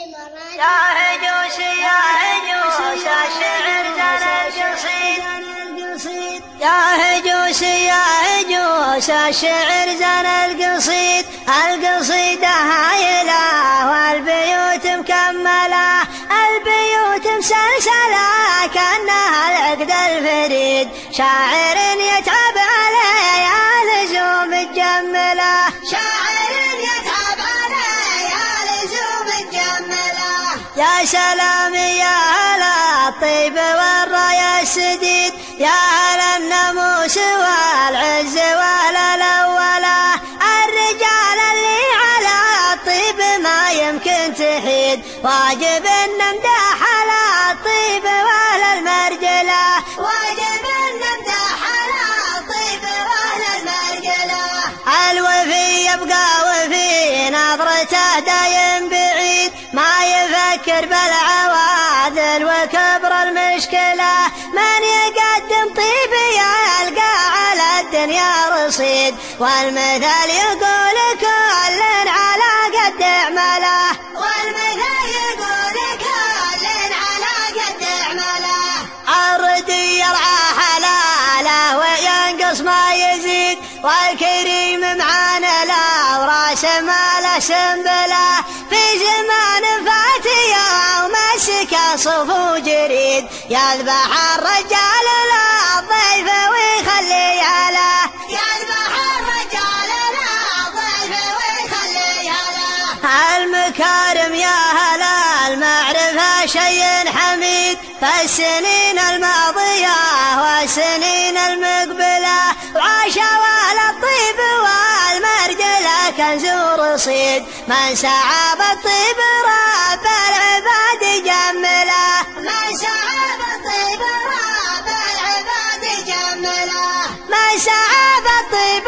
يا هجوس يا هجوس الشعر زان القصيد، يا هجوس يا هجوس الشعر زان القصيد، القصيدة هايلة والبيوت مكملة، البيوت مسلسلة كأنها العقد الفريد، شاعر يتعب عليه لزوم الجملة، شاعر يتعب عليه لزوم الجملة. يا سلام يا هلا الطيب والراية السديد، يا هلا الناموس والعز والأولى، الرجال اللي على الطيب ما يمكن تحيد، واجب نمدح على الطيب ولا المرجلة، واجب نمدح على الطيب ولا المرجلة. الوفي يبقى وفي نظرته دايم بعيد، ما يفكر بالعواذل وكبر المشكلة، من يقدم طيب يلقى على الدنيا رصيد، والمثل يقول كل على قد عمله، والمثل يقول كل على قد عمله. الردي يرعى حلاله وينقص ما يزيد، والكريم معانله وراس ماله سنبله، في زمان فاتيه ومسك صفو جريد، يذبح الرجال للضيف ويخلي له، يذبح الرجال للضيف ويخلي له. المكارم يا هلا المعرفة شيء حميد، فالسنين الماضية والسنين المقبلة، وعاش على الطيب والمرجلة كنز ورصيد، من سعى بالطيب رب العباد جمله، من سعى بالطيب رب العباد جمله، من سعى بالطيب